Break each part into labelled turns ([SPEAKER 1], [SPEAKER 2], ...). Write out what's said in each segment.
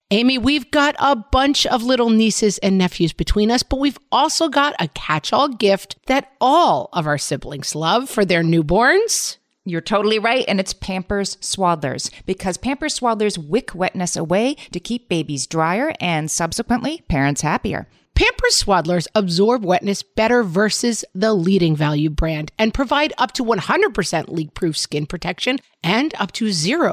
[SPEAKER 1] Amy, we've got a bunch of little nieces and nephews between us, but we've also got a catch-all gift that all of our siblings love for their newborns.
[SPEAKER 2] You're totally right, and it's Pampers Swaddlers, because Pampers Swaddlers wick wetness away to keep babies drier and subsequently parents happier.
[SPEAKER 1] Pampers Swaddlers absorb wetness better versus the leading value brand and provide up to 100% leak-proof skin protection and up to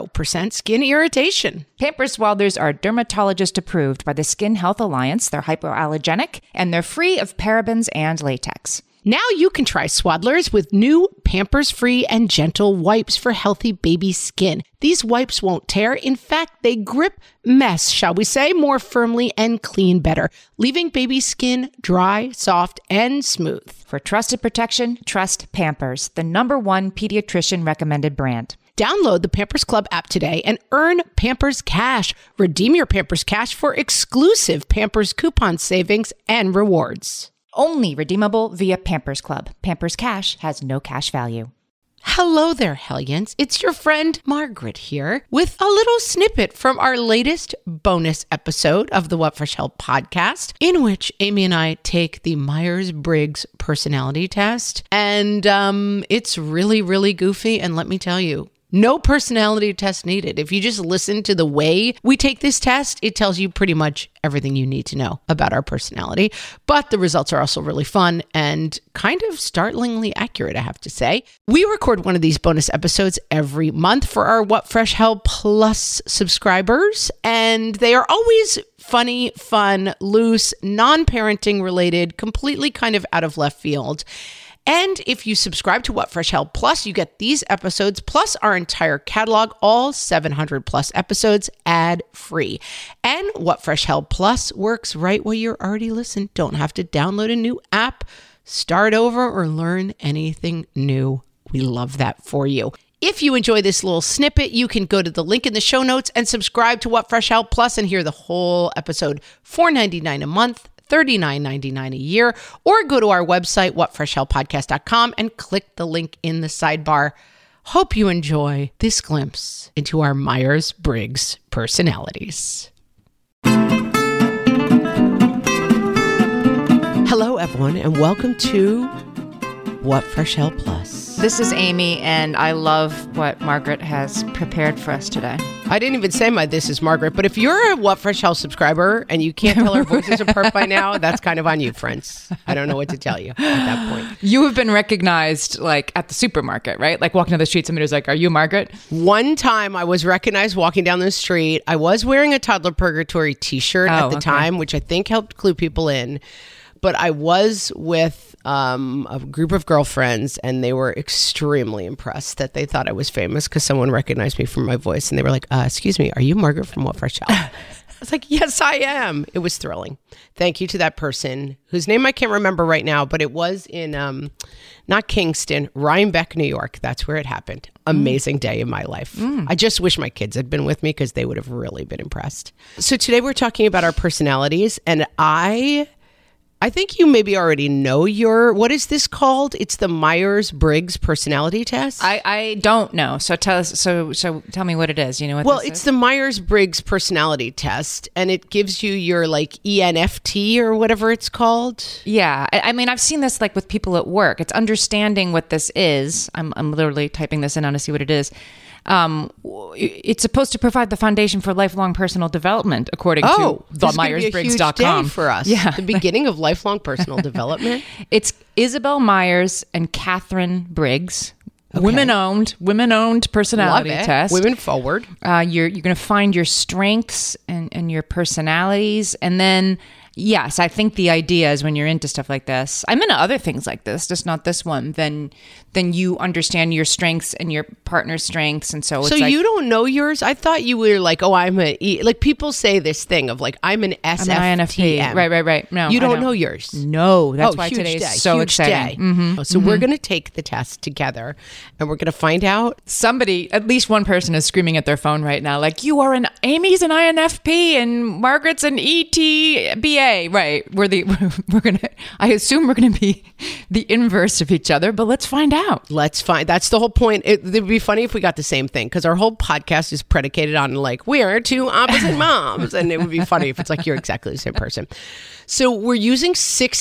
[SPEAKER 1] 0% skin irritation.
[SPEAKER 2] Pampers Swaddlers are dermatologist approved by the Skin Health Alliance. They're hypoallergenic and they're free of parabens and latex.
[SPEAKER 1] Now you can try Swaddlers with new Pampers-free and gentle wipes for healthy baby skin. These wipes won't tear. In fact, they grip mess, shall we say, more firmly and clean better, leaving baby skin dry, soft, and smooth.
[SPEAKER 2] For trusted protection, trust Pampers, the #1 pediatrician recommended brand.
[SPEAKER 1] Download the Pampers Club app today and earn Pampers Cash. Redeem your Pampers Cash for exclusive Pampers coupon savings and rewards.
[SPEAKER 2] Only redeemable via Pampers Club. Pampers Cash has no cash value.
[SPEAKER 1] Hello there, Hellions. It's your friend Margaret here with a little snippet from our latest bonus episode of the What Fresh Hell podcast, in which Amy and I take the Myers-Briggs personality test. And it's really, really goofy. And let me tell you, no personality test needed. If you just listen to the way we take this test, it tells you pretty much everything you need to know about our personality. But the results are also really fun and kind of startlingly accurate, I have to say. We record one of these bonus episodes every month for our What Fresh Hell Plus subscribers, and they are always funny, fun, loose, non-parenting related, completely kind of out of left field. And if you subscribe to What Fresh Hell Plus, you get these episodes plus our entire catalog, all 700 plus episodes, ad-free. And What Fresh Hell Plus works right where you're already listening. Don't have to download a new app, start over, or learn anything new. We love that for you. If you enjoy this little snippet, you can go to the link in the show notes and subscribe to What Fresh Hell Plus and hear the whole episode, $4.99 a month. $39.99 a year, or go to our website, whatfreshhellpodcast.com, and click the link in the sidebar. Hope you enjoy this glimpse into our Myers-Briggs personalities. Hello, everyone, and welcome to What Fresh Hell Plus.
[SPEAKER 2] This is Amy, and I love what Margaret has prepared for us today.
[SPEAKER 1] I didn't even say my This is Margaret, but if you're a What Fresh Hell subscriber and you can't tell our voices apart by now, that's kind of on you, friends. I don't know what to tell you at that point.
[SPEAKER 2] You have been recognized like at the supermarket, right? Like walking down the street, somebody was like, "Are you Margaret?"
[SPEAKER 1] One time I was recognized walking down the street. I was wearing a Toddler Purgatory t-shirt at the time, which I think helped clue people in. But I was with a group of girlfriends, and they were extremely impressed that they thought I was famous because someone recognized me from my voice. And they were like, excuse me, are you Margaret from What Fresh Hell? I was like, yes, I am. It was thrilling. Thank you to that person whose name I can't remember right now, but it was in, not Kingston, Rhinebeck, New York. That's where it happened. Amazing day in my life. I just wish my kids had been with me because they would have really been impressed. So today we're talking about our personalities, and I think you maybe already know what is this called? It's the Myers-Briggs personality test.
[SPEAKER 2] I don't know. So tell us. So tell me what it is. You know what?
[SPEAKER 1] Well, it's the Myers-Briggs personality test, and it gives you your like ENFP or whatever it's called.
[SPEAKER 2] Yeah, I mean, I've seen this like with people at work. It's understanding what this is. I'm literally typing this in on to see what it is. It's supposed to provide the foundation for lifelong personal development, according to the Myers-Briggs.com.
[SPEAKER 1] For us, yeah, the beginning of lifelong personal development.
[SPEAKER 2] It's Isabel Myers and Catherine Briggs. Okay. Women-owned personality test.
[SPEAKER 1] Women forward.
[SPEAKER 2] You're going to find your strengths and your personalities, and then. Yes, I think the idea is when you're into stuff like this, I'm into other things like this, just not this one, then you understand your strengths and your partner's strengths. And so
[SPEAKER 1] like, you don't know yours? I thought you were like, oh, I'm like people say this thing of like, I'm an SFTM.
[SPEAKER 2] I'm an INFP. Right. No,
[SPEAKER 1] you don't know yours.
[SPEAKER 2] No, that's why today is so exciting.
[SPEAKER 1] Mm-hmm. So we're going to take the test together and we're going to find out.
[SPEAKER 2] Somebody, at least one person is screaming at their phone right now, like, Amy's an INFP and Margaret's an ETBA. yay, right. I assume we're going to be the inverse of each other, but let's find out.
[SPEAKER 1] That's the whole point. It would be funny if we got the same thing, because our whole podcast is predicated on like, we are two opposite moms. And it would be funny if it's like, you're exactly the same person. So we're using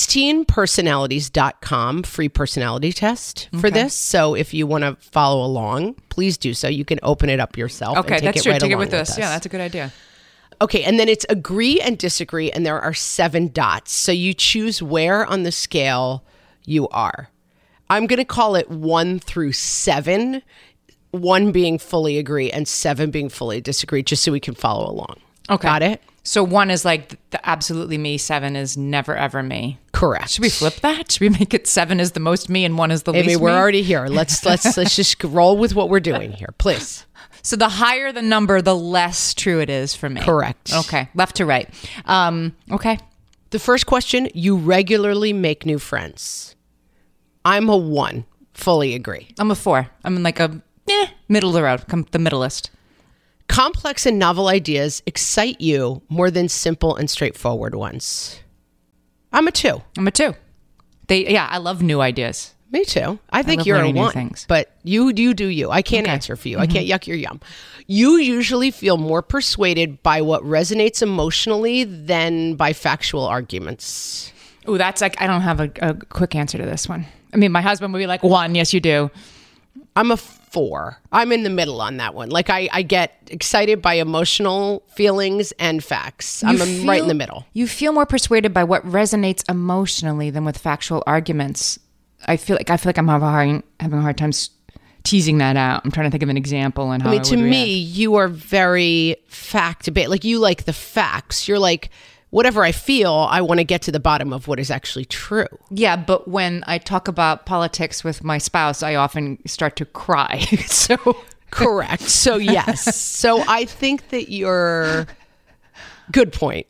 [SPEAKER 1] 16personalities.com free personality test for this. So if you want to follow along, please do so. You can open it up yourself.
[SPEAKER 2] Okay,
[SPEAKER 1] and
[SPEAKER 2] that's true.
[SPEAKER 1] Right
[SPEAKER 2] take it
[SPEAKER 1] along
[SPEAKER 2] with us. Yeah, that's a good idea.
[SPEAKER 1] Okay, and then it's agree and disagree, and there are 7 dots. So you choose where on the scale you are. I'm going to call it 1 through 7, 1 being fully agree and 7 being fully disagree, just so we can follow along.
[SPEAKER 2] Okay.
[SPEAKER 1] Got it?
[SPEAKER 2] So 1 is like the absolutely me, 7 is never ever me.
[SPEAKER 1] Correct.
[SPEAKER 2] Should we flip that? Should we make it 7 is the most me and 1 is the least me?
[SPEAKER 1] Amy, we're already here. Let's just roll with what we're doing here, please.
[SPEAKER 2] So the higher the number, the less true it is for me.
[SPEAKER 1] Correct.
[SPEAKER 2] Okay. Left to right. Okay.
[SPEAKER 1] The first question, you regularly make new friends. I'm a 1. Fully agree.
[SPEAKER 2] I'm a 4. I'm like a middle of the road. The middleist.
[SPEAKER 1] Complex and novel ideas excite you more than simple and straightforward ones. I'm a 2.
[SPEAKER 2] I'm a 2. I love new ideas.
[SPEAKER 1] Me too. I think
[SPEAKER 2] love
[SPEAKER 1] you're a
[SPEAKER 2] learning new
[SPEAKER 1] 1,
[SPEAKER 2] things.
[SPEAKER 1] but you do you. I can't answer for you. I can't yuck your yum. You usually feel more persuaded by what resonates emotionally than by factual arguments.
[SPEAKER 2] Ooh, that's like, I don't have a quick answer to this one. I mean, my husband would be like, 1, yes, you do.
[SPEAKER 1] I'm a 4. I'm in the middle on that one. Like I get excited by emotional feelings and facts. I'm right in the middle.
[SPEAKER 2] You feel more persuaded by what resonates emotionally than with factual arguments. I feel like I'm having a hard time teasing that out. I'm trying to think of an example and how
[SPEAKER 1] to me, you are very fact-based. Like you like the facts. You're like, whatever I feel, I want to get to the bottom of what is actually true.
[SPEAKER 2] Yeah, but when I talk about politics with my spouse, I often start to cry. So
[SPEAKER 1] correct. So yes. So I think that you're good point.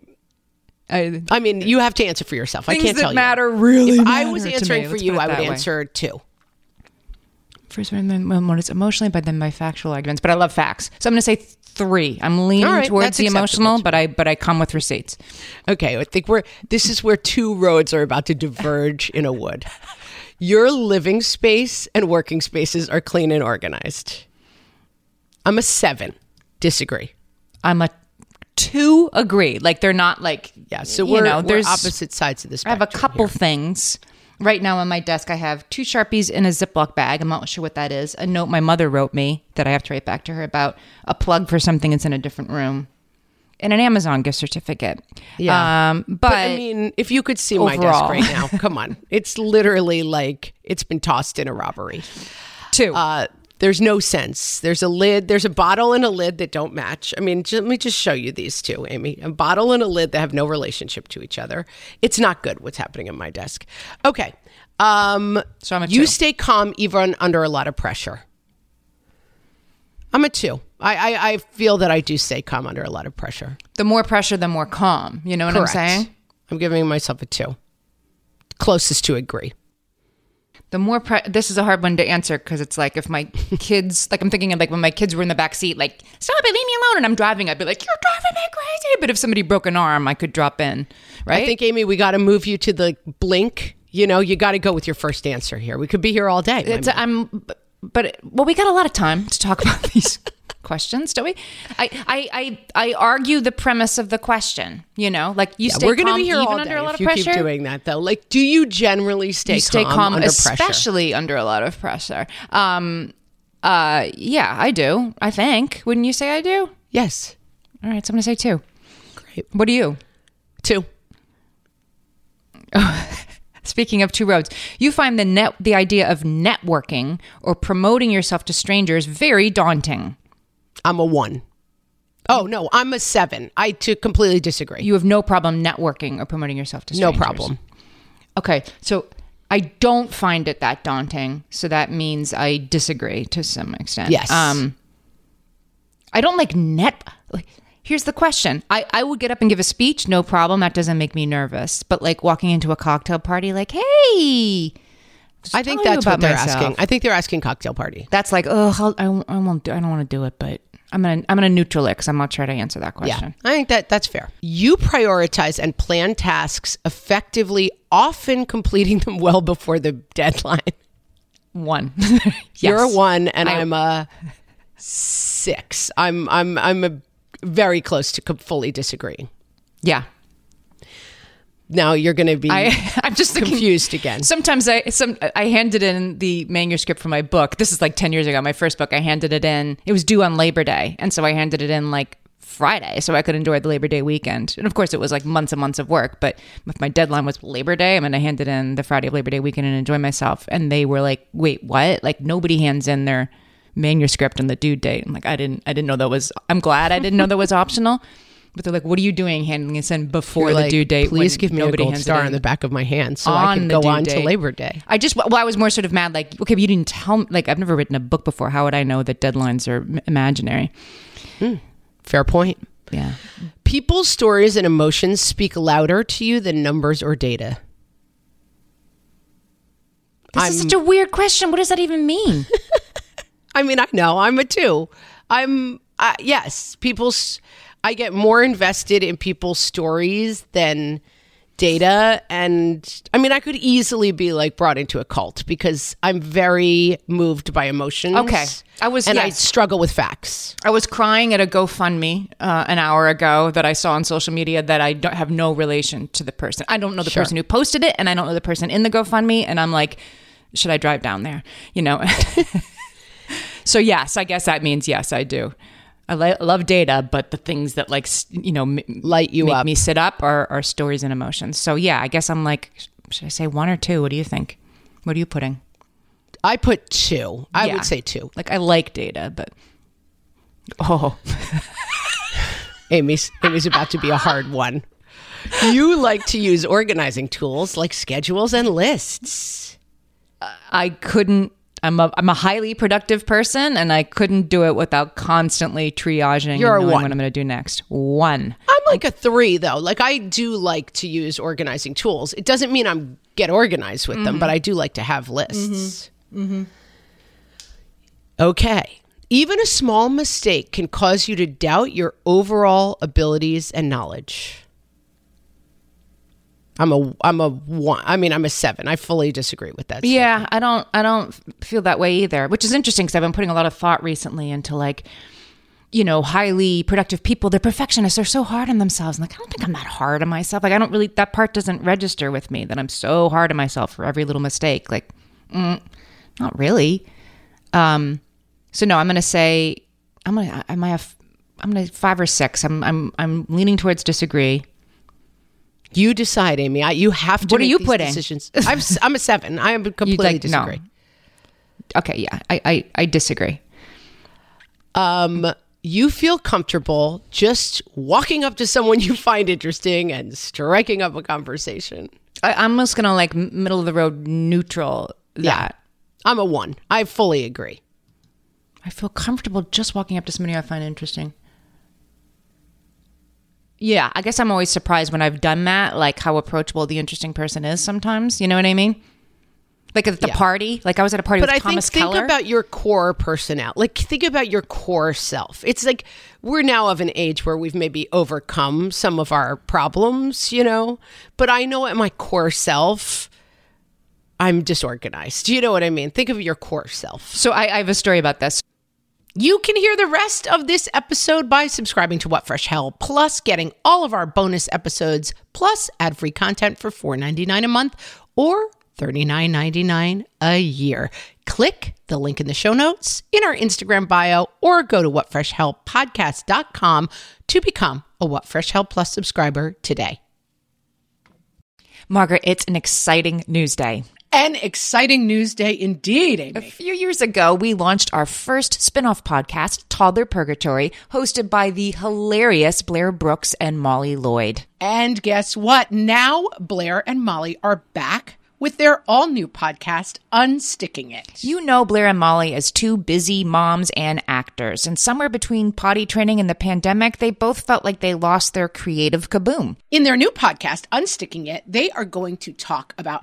[SPEAKER 1] I mean, you have to answer for yourself. I can't tell you.
[SPEAKER 2] Things that matter really matter.
[SPEAKER 1] If I was answering for you, I would answer 2.
[SPEAKER 2] First one, what is emotionally, but then by factual arguments. But I love facts, so I'm going to say 3. I'm leaning towards the emotional, but I come with receipts.
[SPEAKER 1] Okay, I think this is where 2 roads are about to diverge in a wood. Your living space and working spaces are clean and organized. I'm a 7. Disagree.
[SPEAKER 2] I'm a 2. Agree. Like they're not like
[SPEAKER 1] So we're opposite sides of the spectrum.
[SPEAKER 2] I have a couple things. Right now on my desk, I have 2 Sharpies in a Ziploc bag. I'm not sure what that is. A note my mother wrote me that I have to write back to her about a plug for something that's in a different room. And an Amazon gift certificate.
[SPEAKER 1] Yeah.
[SPEAKER 2] But
[SPEAKER 1] I mean, if you could see my desk right now, come on. It's literally like it's been tossed in a robbery.
[SPEAKER 2] 2.
[SPEAKER 1] There's no sense. There's a lid. There's a bottle and a lid that don't match. I mean, let me just show you these 2, Amy. A bottle and a lid that have no relationship to each other. It's not good what's happening in my desk. Okay.
[SPEAKER 2] So I'm a 2.
[SPEAKER 1] You stay calm even under a lot of pressure. I'm a 2. I feel that I do stay calm under a lot of pressure.
[SPEAKER 2] The more pressure, the more calm. You know what
[SPEAKER 1] Correct.
[SPEAKER 2] I'm saying?
[SPEAKER 1] I'm giving myself a 2. Closest to agree.
[SPEAKER 2] The more this is a hard one to answer because it's like if my kids, like I'm thinking of like when my kids were in the back seat, like stop it, leave me alone, and I'm driving, I'd be like, you're driving me crazy. But if somebody broke an arm, I could drop in, right?
[SPEAKER 1] I think, Amy, we got to move you to the blink. You know, you got to go with your first answer here. We could be here all day.
[SPEAKER 2] We got a lot of time to talk about these questions, don't we? I argue the premise of the question. You know, like you stay
[SPEAKER 1] we're gonna
[SPEAKER 2] calm
[SPEAKER 1] be here
[SPEAKER 2] even
[SPEAKER 1] all
[SPEAKER 2] under
[SPEAKER 1] day
[SPEAKER 2] a lot
[SPEAKER 1] if
[SPEAKER 2] of pressure.
[SPEAKER 1] You keep doing that though. Like, do you generally stay calm under pressure?
[SPEAKER 2] Especially under a lot of pressure. Yeah, I do. I think. Wouldn't you say I do?
[SPEAKER 1] Yes.
[SPEAKER 2] All right, so I'm gonna say 2.
[SPEAKER 1] Great.
[SPEAKER 2] What are you?
[SPEAKER 1] 2.
[SPEAKER 2] Speaking of 2 roads, you find the idea of networking or promoting yourself to strangers very daunting.
[SPEAKER 1] I'm a 1. Oh, no, I'm a 7. I completely disagree.
[SPEAKER 2] You have no problem networking or promoting yourself to strangers.
[SPEAKER 1] No problem.
[SPEAKER 2] Okay, so I don't find it that daunting. So that means I disagree to some extent.
[SPEAKER 1] Yes.
[SPEAKER 2] I don't like here's the question. I would get up and give a speech, no problem. That doesn't make me nervous. But like walking into a cocktail party, like, hey,
[SPEAKER 1] I think that's what they're asking. I think they're asking cocktail party.
[SPEAKER 2] That's like, oh, I don't want to do it, but I'm gonna neutral it because I'm not sure to answer that question.
[SPEAKER 1] Yeah, I think that's fair. You prioritize and plan tasks effectively, often completing them well before the deadline.
[SPEAKER 2] 1.
[SPEAKER 1] Yes. You're a 1, and
[SPEAKER 2] I-
[SPEAKER 1] I'm a 6. I'm very close to fully disagreeing.
[SPEAKER 2] Yeah.
[SPEAKER 1] Now you're going to be
[SPEAKER 2] I'm just
[SPEAKER 1] confused again.
[SPEAKER 2] Sometimes I handed in the manuscript for my book. This is like 10 years ago, my first book. I handed it in. It was due on Labor Day. And so I handed it in like Friday so I could enjoy the Labor Day weekend. And of course, it was like months and months of work. But if my deadline was Labor Day, I'm going to hand it in the Friday of Labor Day weekend and enjoy myself. And they were like, wait, what? Like nobody hands in their manuscript on the due date. I'm like, I didn't know that was, I'm glad I didn't know that was optional. But they're like, what are you doing handing this in before
[SPEAKER 1] You're
[SPEAKER 2] the
[SPEAKER 1] like,
[SPEAKER 2] due date?
[SPEAKER 1] Please give me a gold
[SPEAKER 2] hands
[SPEAKER 1] star
[SPEAKER 2] it in
[SPEAKER 1] on the back of my hand so I can go on to Labor Day.
[SPEAKER 2] I was more sort of mad, like, okay, but you didn't tell me, like, I've never written a book before. How would I know that deadlines are imaginary?
[SPEAKER 1] Fair point.
[SPEAKER 2] Yeah.
[SPEAKER 1] People's stories and emotions speak louder to you than numbers or data.
[SPEAKER 2] This is such a weird question. What does that even mean?
[SPEAKER 1] I mean, I know I'm a 2. Yes, I get more invested in people's stories than data. And I mean, I could easily be like brought into a cult because I'm very moved by emotions.
[SPEAKER 2] Okay.
[SPEAKER 1] I struggle with facts.
[SPEAKER 2] I was crying at a GoFundMe an hour ago that I saw on social media that I don't have no relation to the person. I don't know the person who posted it, and I don't know the person in the GoFundMe. And I'm like, should I drive down there? You know? So yes, I guess that means yes, I do. I love data, but the things that
[SPEAKER 1] light you
[SPEAKER 2] make
[SPEAKER 1] up,
[SPEAKER 2] me sit up are stories and emotions. So yeah, I guess I'm like, should I say 1 or 2? What do you think? What are you putting?
[SPEAKER 1] I put 2. I would say 2.
[SPEAKER 2] Like I like data, but
[SPEAKER 1] Amy's about to be a hard one. You like to use organizing tools like schedules and lists.
[SPEAKER 2] I couldn't. I'm a highly productive person, and I couldn't do it without constantly triaging
[SPEAKER 1] You're
[SPEAKER 2] and
[SPEAKER 1] a
[SPEAKER 2] knowing
[SPEAKER 1] 1.
[SPEAKER 2] what I'm going to do next. 1.
[SPEAKER 1] I'm like a 3 though. Like I do like to use organizing tools. It doesn't mean I'm get organized with them, but I do like to have lists. Okay. Even a small mistake can cause you to doubt your overall abilities and knowledge. I'm a 1. I mean, I'm a 7. I fully disagree with that.
[SPEAKER 2] Yeah, I don't feel that way either, which is interesting because I've been putting a lot of thought recently into like, you know, highly productive people. They're perfectionists. They're so hard on themselves. I'm like, I don't think I'm that hard on myself. Like, I don't really, that part doesn't register with me that I'm so hard on myself for every little mistake. Like, not really. So no, I'm going to say, I'm going to 5 or 6. I'm leaning towards disagree.
[SPEAKER 1] You decide, Amy. You have to.
[SPEAKER 2] What are you
[SPEAKER 1] these
[SPEAKER 2] putting?
[SPEAKER 1] Decisions. I'm a 7. I am completely disagree.
[SPEAKER 2] No. Okay, yeah, I disagree.
[SPEAKER 1] You feel comfortable just walking up to someone you find interesting and striking up a conversation.
[SPEAKER 2] I'm just gonna like middle of the road neutral that.
[SPEAKER 1] Yeah. I'm a 1. I fully agree.
[SPEAKER 2] I feel comfortable just walking up to somebody I find interesting. Yeah, I guess I'm always surprised when I've done that, like how approachable the interesting person is sometimes. You know what I mean? Like at the party. Like I was at a party with Thomas Keller.
[SPEAKER 1] Think about your core personality. Like think about your core self. It's like we're now of an age where we've maybe overcome some of our problems, you know? But I know at my core self, I'm disorganized. Do you know what I mean? Think of your core self.
[SPEAKER 2] So I have a story about this.
[SPEAKER 1] You can hear the rest of this episode by subscribing to What Fresh Hell, plus getting all of our bonus episodes, plus ad-free content for $4.99 a month or $39.99 a year. Click the link in the show notes, in our Instagram bio, or go to whatfreshhellpodcast.com to become a What Fresh Hell Plus subscriber today.
[SPEAKER 2] Margaret, it's an exciting news day.
[SPEAKER 1] An exciting news day indeed, Amy.
[SPEAKER 2] A few years ago, we launched our first spin-off podcast, Toddler Purgatory, hosted by the hilarious Blair Brooks and Molly Lloyd.
[SPEAKER 1] And guess what? Now Blair and Molly are back with their all-new podcast, Unsticking It.
[SPEAKER 2] You know Blair and Molly as two busy moms and actors, and somewhere between potty training and the pandemic, they both felt like they lost their creative kaboom.
[SPEAKER 1] In their new podcast, Unsticking It, they are going to talk about how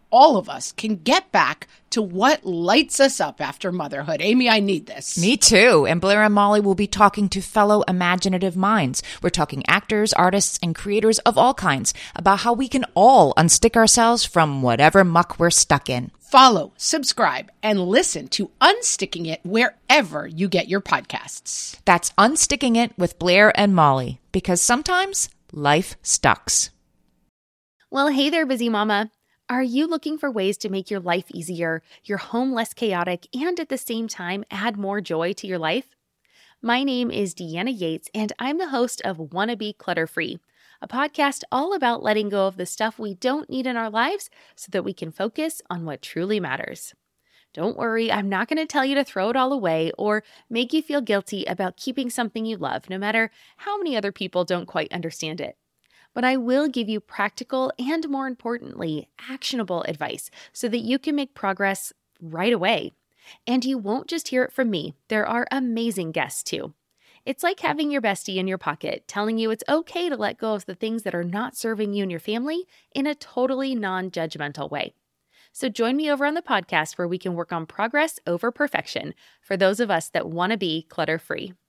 [SPEAKER 1] all of us can get back to what lights us up after motherhood. Amy, I need this.
[SPEAKER 2] Me too. And Blair and Molly will be talking to fellow imaginative minds. We're talking actors, artists, and creators of all kinds about how we can all unstick ourselves from whatever muck we're stuck in.
[SPEAKER 1] Follow, subscribe, and listen to Unsticking It wherever you get your podcasts.
[SPEAKER 2] That's Unsticking It with Blair and Molly, because sometimes life sucks.
[SPEAKER 3] Well, hey there, busy mama. Are you looking for ways to make your life easier, your home less chaotic, and at the same time add more joy to your life? My name is Deanna Yates, and I'm the host of Wanna Be Clutter Free, a podcast all about letting go of the stuff we don't need in our lives so that we can focus on what truly matters. Don't worry, I'm not going to tell you to throw it all away or make you feel guilty about keeping something you love, no matter how many other people don't quite understand it. But I will give you practical and, more importantly, actionable advice so that you can make progress right away. And you won't just hear it from me. There are amazing guests too. It's like having your bestie in your pocket telling you it's okay to let go of the things that are not serving you and your family in a totally non-judgmental way. So join me over on the podcast where we can work on progress over perfection for those of us that want to be clutter-free.